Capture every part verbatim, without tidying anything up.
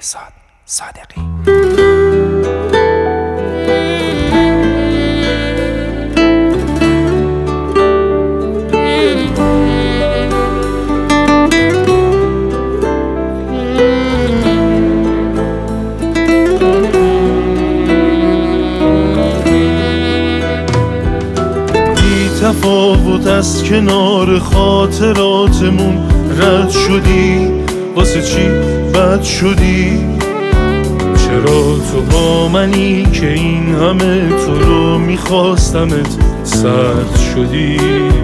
بهزاد صادقی. تفاوت از کنار خاطراتمون رد شدی، واسه چی بد شدی؟ چرا تو با منی که این همه تو رو میخواستمت سرد شدی؟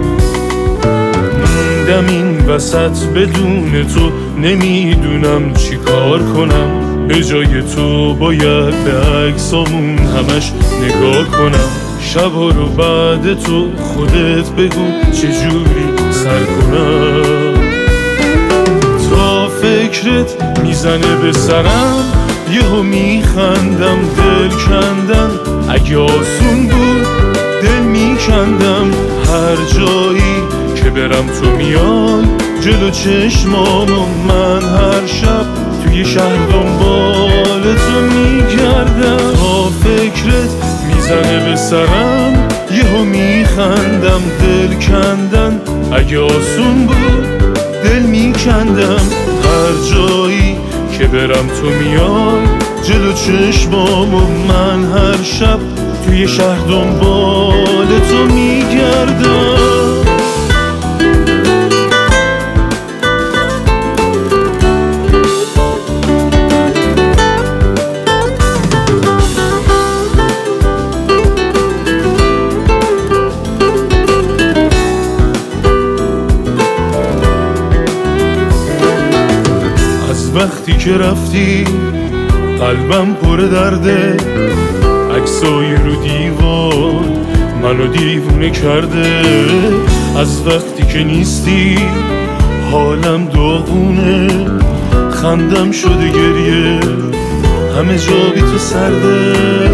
موندم این وسط بدون تو، نمیدونم چی کار کنم. به جای تو باید به عکسامون همش نگاه کنم. شبا رو بعد تو خودت بگو چجوری سر کنم. تا فکرت میزنه به سرم، یهو میخندم دل کندم. اگه آسون بود دل میکندم. هر جایی که برم تو میای جلو چشمام و من هر شب توی شهر دنبال تو میگردم. تا فکرت میزنه به سرم، یهو میخندم دل کندن. اگه آسون بود دل میکندم. هر جایی که برم تو میای جلو چشمام و من هر شب توی شهر دنبال تو میگردم. وقتی که رفتی قلبم پر درده، عکسای رو دیوار منو دیوونه کرده. از وقتی که نیستی حالم داغونه، خندم شده گریه، همه جا بی تو سرده.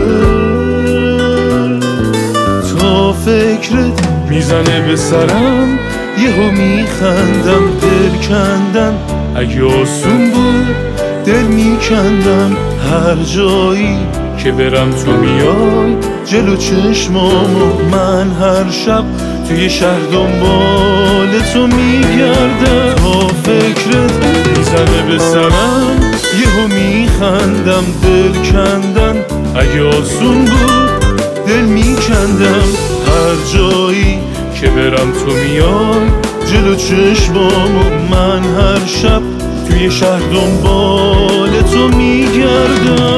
تا فکرت میزنه به سرم، یهو میخندم دل کندم. اگه آسون بود دل میکندم. هر جایی که برم تو میای جلو چشمام و من هر شب توی شهر دنبال تو میگردم. تا فکرت میزنه به سرم، یهو میخندم دل کندن. اگه آسون بود دل میکندم. هر جایی که برم تو میای جلو چشمام و من هر شب توی شهر دنبال تو میگردم.